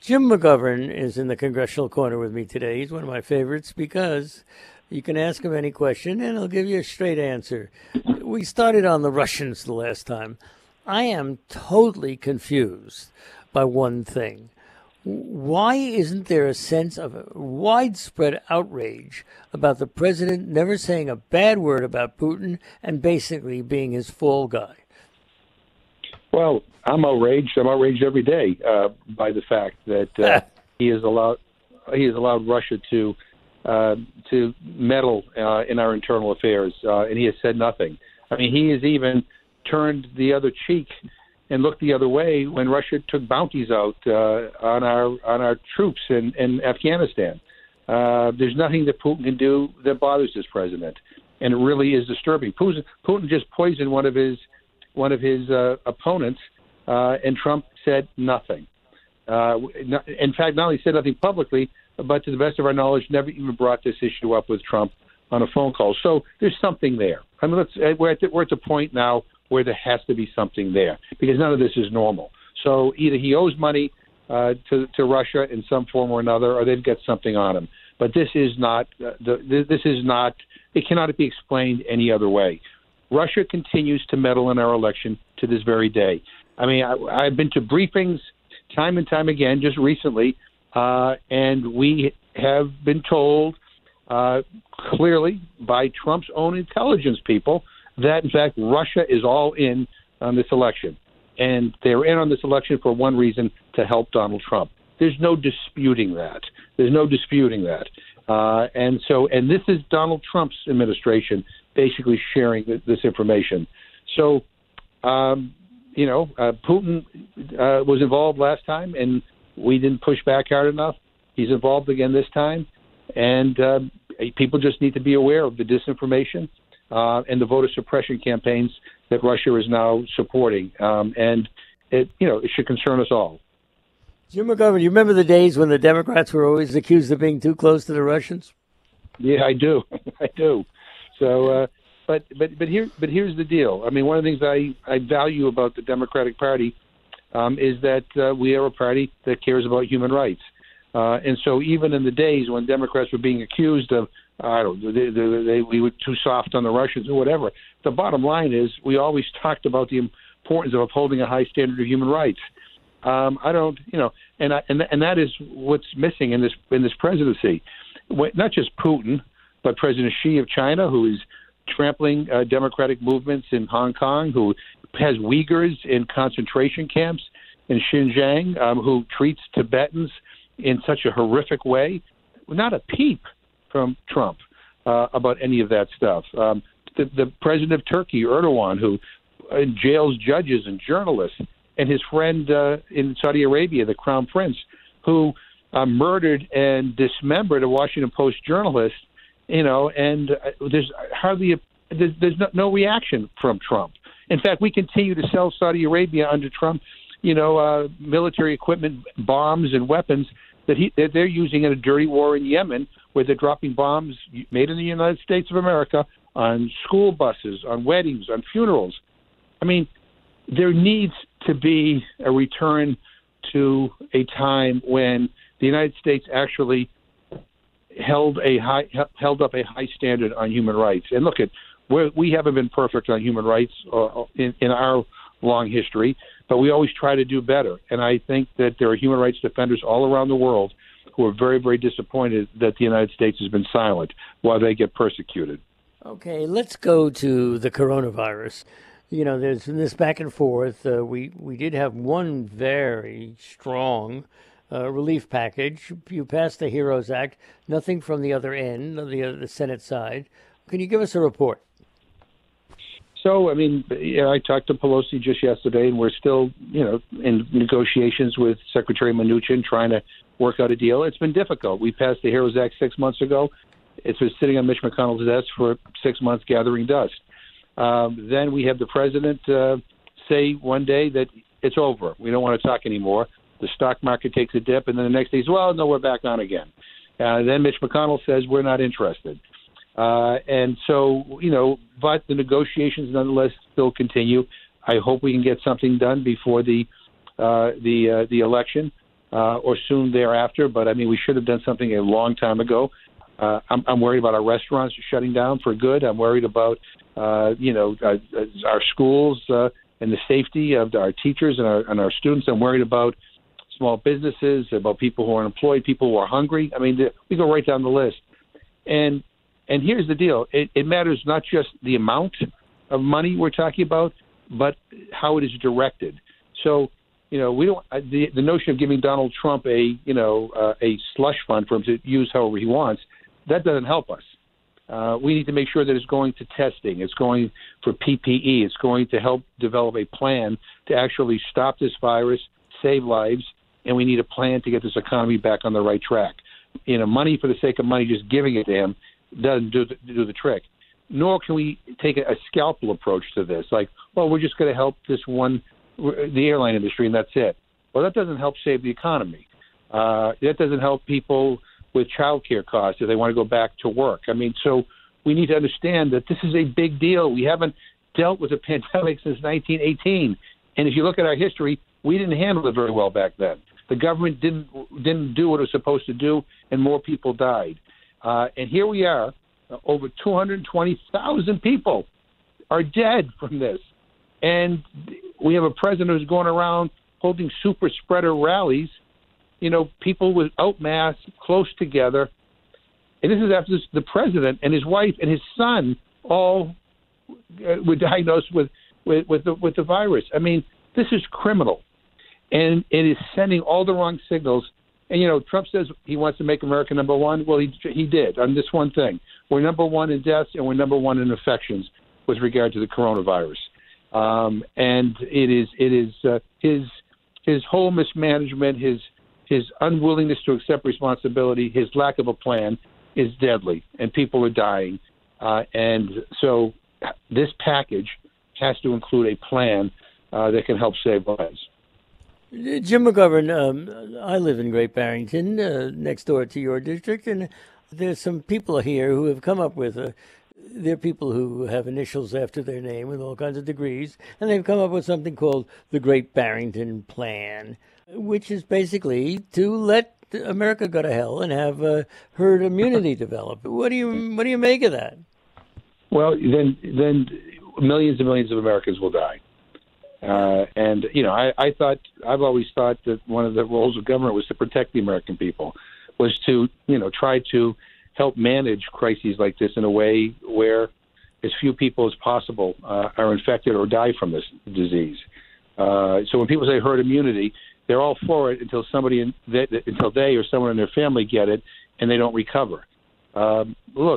Jim McGovern is in the congressional corner with me today. He's one of my favorites because you can ask him any question and he'll give you a straight answer. We started on the Russians the last time. I am totally confused by one thing. Why isn't there a sense of widespread outrage about the president never saying a bad word about Putin and basically being his fall guy? Well, I'm outraged. I'm outraged every day by the fact that he has allowed Russia to meddle in our internal affairs, and he has said nothing. I mean, he has even turned the other cheek and looked the other way when Russia took bounties out on our troops in Afghanistan. There's nothing that Putin can do that bothers this president, and it really is disturbing. Putin just poisoned one of his opponents, and Trump said nothing. In fact, not only said nothing publicly, but to the best of our knowledge, never even brought this issue up with Trump on a phone call. So there's something there. I mean, we're at the point now where there has to be something there because none of this is normal. So either he owes money to Russia in some form or another, or they've got something on him. But this is not. It cannot be explained any other way. Russia continues to meddle in our election to this very day. I mean, I've been to briefings time and time again just recently, and we have been told clearly by Trump's own intelligence people that, in fact, Russia is all in on this election. And they're in on this election for one reason, to help Donald Trump. There's no disputing that. And this is Donald Trump's administration basically sharing this information. So, Putin was involved last time, and we didn't push back hard enough. He's involved again this time. And people just need to be aware of the disinformation and the voter suppression campaigns that Russia is now supporting. And it should concern us all. Jim McGovern, you remember the days when the Democrats were always accused of being too close to the Russians? Yeah, I do. I do. So, but here's the deal. I mean, one of the things I value about the Democratic Party is that we are a party that cares about human rights. And so even in the days when Democrats were being accused of, we were too soft on the Russians or whatever, the bottom line is we always talked about the importance of upholding a high standard of human rights. And that is what's missing in this presidency. Not just Putin, but President Xi of China, who is trampling democratic movements in Hong Kong, who has Uyghurs in concentration camps in Xinjiang, who treats Tibetans in such a horrific way. Not a peep from Trump about any of that stuff. The president of Turkey, Erdogan, who jails judges and journalists, and his friend in Saudi Arabia, the Crown Prince, who murdered and dismembered a Washington Post journalist, and there's no reaction from Trump. In fact, we continue to sell Saudi Arabia under Trump, military equipment, bombs, and weapons that they're using in a dirty war in Yemen, where they're dropping bombs made in the United States of America on school buses, on weddings, on funerals. I mean, there needs to be a return to a time when the United States actually held up a high standard on human rights. And look, we haven't been perfect on human rights in our long history, but we always try to do better. And I think that there are human rights defenders all around the world who are very, very disappointed that the United States has been silent while they get persecuted. Okay, let's go to the coronavirus. There's this back and forth. We did have one very strong relief package. You passed the HEROES Act. Nothing from the other end, the Senate side. Can you give us a report? So, I mean, I talked to Pelosi just yesterday, and we're still, in negotiations with Secretary Mnuchin trying to work out a deal. It's been difficult. We passed the HEROES Act 6 months ago. It's been sitting on Mitch McConnell's desk for 6 months gathering dust. Then we have the president say one day that it's over. We don't want to talk anymore. The stock market takes a dip, and then the next day, no, we're back on again. Then Mitch McConnell says we're not interested. And so, but the negotiations nonetheless still continue. I hope we can get something done before the election. or soon thereafter. But, I mean, we should have done something a long time ago. I'm worried about our restaurants shutting down for good. I'm worried about, our schools and the safety of our teachers and our students. I'm worried about small businesses, about people who are unemployed, people who are hungry. I mean, we go right down the list. And here's the deal. It matters not just the amount of money we're talking about, but how it is directed. So, we don't the notion of giving Donald Trump a slush fund for him to use however he wants, that doesn't help us. We need to make sure that it's going to testing, it's going for PPE, it's going to help develop a plan to actually stop this virus, save lives, and we need a plan to get this economy back on the right track. Money for the sake of money, just giving it to him, doesn't do the trick. Nor can we take a scalpel approach to this, like, well, we're just going to help the airline industry, and that's it. Well, that doesn't help save the economy. That doesn't help people with child care costs if they want to go back to work. I mean, so we need to understand that this is a big deal. We haven't dealt with a pandemic since 1918. And if you look at our history, we didn't handle it very well back then. The government didn't do what it was supposed to do, and more people died. And here we are, over 220,000 people are dead from this. And we have a president who's going around holding super spreader rallies, people without masks, close together. And this is after the president and his wife and his son all were diagnosed with the virus. I mean, this is criminal. And it is sending all the wrong signals. And, Trump says he wants to make America number one. Well, he did on this one thing. We're number one in deaths, and we're number one in infections with regard to the coronavirus. And it is his whole mismanagement, his unwillingness to accept responsibility, his lack of a plan is deadly, and people are dying. And so this package has to include a plan that can help save lives. Jim McGovern, I live in Great Barrington, next door to your district, and there's some people here who have come up with they're people who have initials after their name with all kinds of degrees, and they've come up with something called the Great Barrington Plan, which is basically to let America go to hell and have herd immunity develop. What do you make of that? Well, then millions and millions of Americans will die. I've always thought that one of the roles of government was to protect the American people, was to, try to help manage crises like this in a way where as few people as possible are infected or die from this disease. So when people say herd immunity, they're all for it until until they or someone in their family get it and they don't recover. I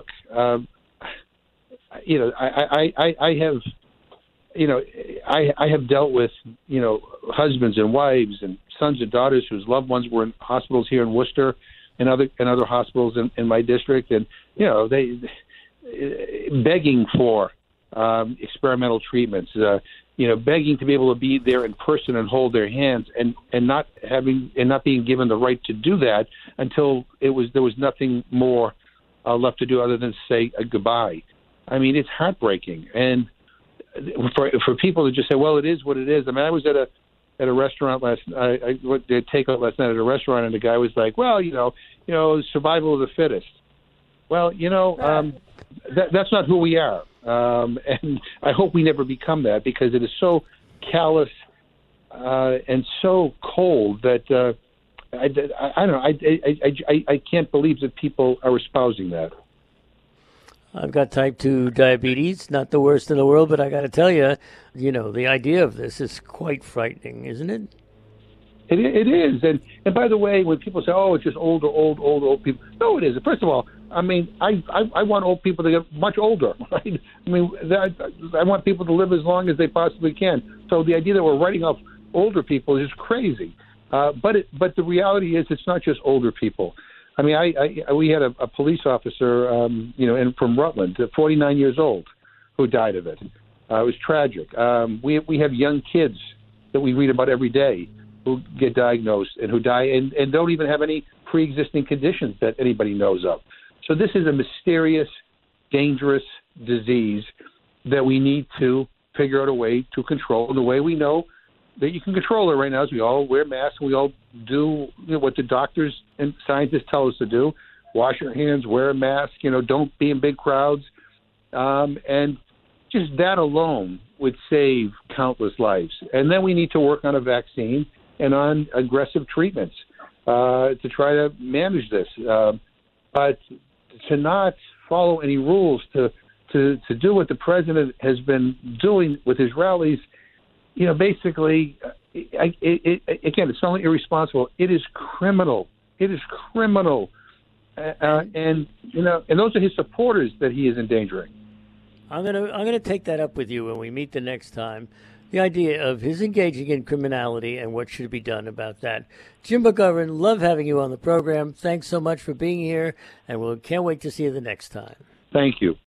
have dealt with, husbands and wives and sons and daughters whose loved ones were in hospitals here in Worcester and other hospitals in my district, and they begging for experimental treatments, begging to be able to be there in person and hold their hands, and not being given the right to do that until there was nothing more left to do other than say a goodbye. I mean, it's heartbreaking, and for people to just say, well, it is what it is. I mean, I was at a restaurant I did takeout last night at a restaurant, and the guy was like, well, survival of the fittest. Well, that's not who we are. And I hope we never become that, because it is so callous and so cold that I don't know. I can't believe that people are espousing that. I've got type 2 diabetes, not the worst in the world, but I got to tell you, the idea of this is quite frightening, isn't it? It is. And by the way, when people say, oh, it's just old people, no, it isn't. First of all, I mean, I want old people to get much older. Right? I mean, I want people to live as long as they possibly can. So the idea that we're writing off older people is crazy. But the reality is it's not just older people. I mean, we had a police officer, from Rutland, 49 years old, who died of it. It was tragic. We have young kids that we read about every day who get diagnosed and who die and don't even have any pre-existing conditions that anybody knows of. So this is a mysterious, dangerous disease that we need to figure out a way to control. And the way we know that you can control it right now is we all wear masks. We all do what the doctors and scientists tell us to do: wash your hands, wear a mask. Don't be in big crowds, and just that alone would save countless lives. And then we need to work on a vaccine and on aggressive treatments to try to manage this. But to not follow any rules, to do what the president has been doing with his rallies, basically, again, it's not only irresponsible, it is criminal. It is criminal. And those are his supporters that he is endangering. I'm gonna take that up with you when we meet the next time. The idea of his engaging in criminality and what should be done about that. Jim McGovern, love having you on the program. Thanks so much for being here, and we can't wait to see you the next time. Thank you.